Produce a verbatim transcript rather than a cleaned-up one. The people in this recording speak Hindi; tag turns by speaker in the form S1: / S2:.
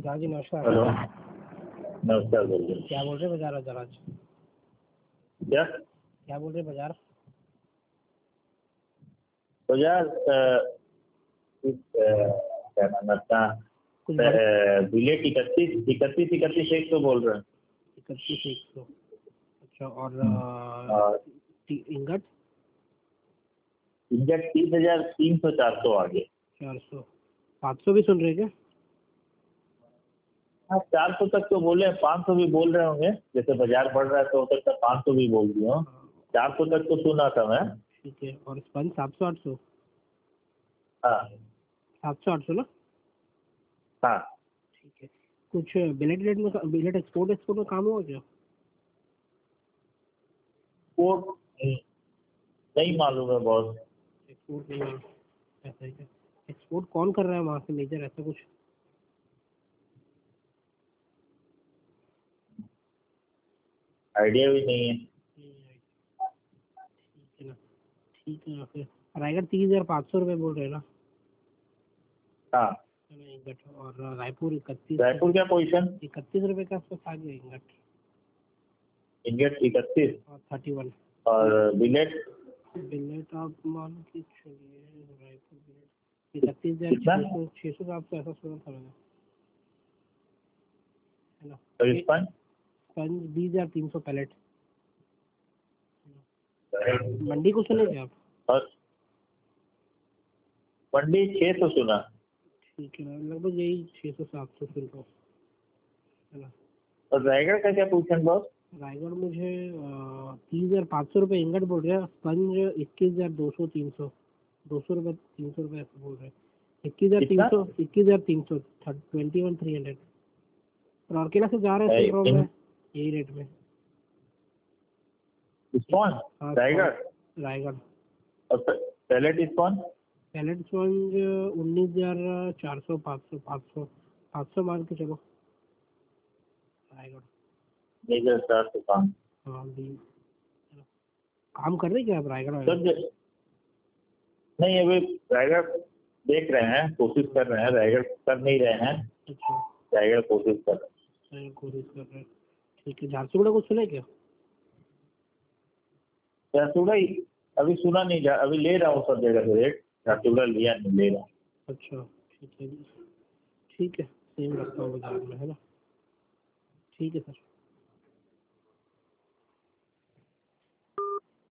S1: हाँ जी नमस्कार।
S2: हेलो नमस्कार बोलिए।
S1: क्या बोल रहे बाजार बाजार आज
S2: क्या
S1: क्या बोल रहे बाजार?
S2: बाजार अ, इस, अ, क्या नाम है अपना
S1: कुछ बढ़
S2: बुलेट इकतीस इकतीस इकतीस एक सौ बोल रहे हैं।
S1: इकतीस एक सौ। अच्छा और
S2: और
S1: टी- इंगट
S2: इंजन तीस हजार तीन सौ चार सौ आगे।
S1: चार सौ पाँच सौ भी सुन रहे क्या?
S2: हाँ चार सौ तक तो बोले, पाँच सौ भी बोल रहे होंगे। जैसे बाजार बढ़ रहा है तो हो सकता है पाँच सौ भी बोल दिए हो। चार सौ तक तो सुना था मैं।
S1: ठीक है। और स्पंज सात सौ आठ सौ
S2: हाँ
S1: सात सौ आठ सौ ना?
S2: हाँ
S1: ठीक है। कुछ बिलेट रेट में बिलेट एक्सपोर्ट एक्सपोर्ट में काम हुआ क्या?
S2: वो नहीं मालूम है बॉस।
S1: एक्सपोर्ट में ऐसा है क्या? एक्सपोर्ट कौन कर रहा है वहाँ से मेजर, ऐसा कुछ?
S2: आइडिया भी नहीं है।
S1: ठीक है ना। ठीक है ना। फिर रायगढ़ तीस हजार पाँच सौ रुपये बोल रहे हैं ना?
S2: हाँ
S1: है ना इंगट। और रायपुर इकतीस
S2: रायपुर क्या पोजीशन?
S1: इकतीस रुपये का आसपास आ गया इंगट।
S2: इंजन इकतीस
S1: और थर्टी वन
S2: और बिलेट
S1: बिलेट आप मान के चलिए। रायपुर बिलेट इकतीस हजार
S2: कितना?
S1: छः सौ छः सौ का आपको ऐसा सुना था मैंने, है ना?
S2: और स्पंज
S1: पंच बीस हजार तीन सौ पैलेट। मंडी को सुने क्या आप?
S2: और मंडी छह सौ सुना।
S1: ठीक है ना, लगभग यही छः सौ सात सौ सुन रहा हूँ, है ना?
S2: और रायगढ़ का क्या पोजीशन बॉस?
S1: रायगढ़ मुझे तीस हजार पाँच सौ रुपये इंगट बोल रहे हैं। स्पंज इक्कीस हजार दो सौ तीन सौ दो सौ रुपये तीन सौ रुपये ऐसा बोल रहे हैं। इक्कीस हजार तीन
S2: कितना?
S1: सौ इक्कीस हजार तीन सौ ट्वेंटी वन थ्री हंड्रेड। और ऑर्केला से जा रहे हैं सुन रहा हूँ मैं यही रेट में।
S2: स्पॉन
S1: हाँ
S2: रायगढ़
S1: रायगढ़
S2: और पैलेट स्पॉन
S1: पैलेट स्पंज उन्नीस हजार चार सौ पाँच सौ पाँच सौ पाँच सौ मान के चलो रायगढ़।
S2: मेजर चार सौ पाँच।
S1: हाँ भी काम कर रहे क्या आप रायगढ़
S2: सर
S1: वायगढ़?
S2: जे- नहीं अभी रायगढ़ देख रहे हैं, कोशिश कर रहे हैं। रायगढ़ कर नहीं रहे हैं,
S1: अच्छा
S2: रायगढ़ कोशिश कर रहे
S1: रायगढ़ कोशिश कर रहे हैं। ठीक है। झारसुगुड़ा कुछ सुने क्या?
S2: हैं। झारसुगड़ा ही अभी सुना नहीं जा, अभी ले रहा हूँ सब जगह से रेट। झारसुगड़ा लिया नहीं, ले रहा हूँ।
S1: अच्छा ठीक है। ठीक है सेम रखता हूँ बाजार में, है ना? ठीक है सर।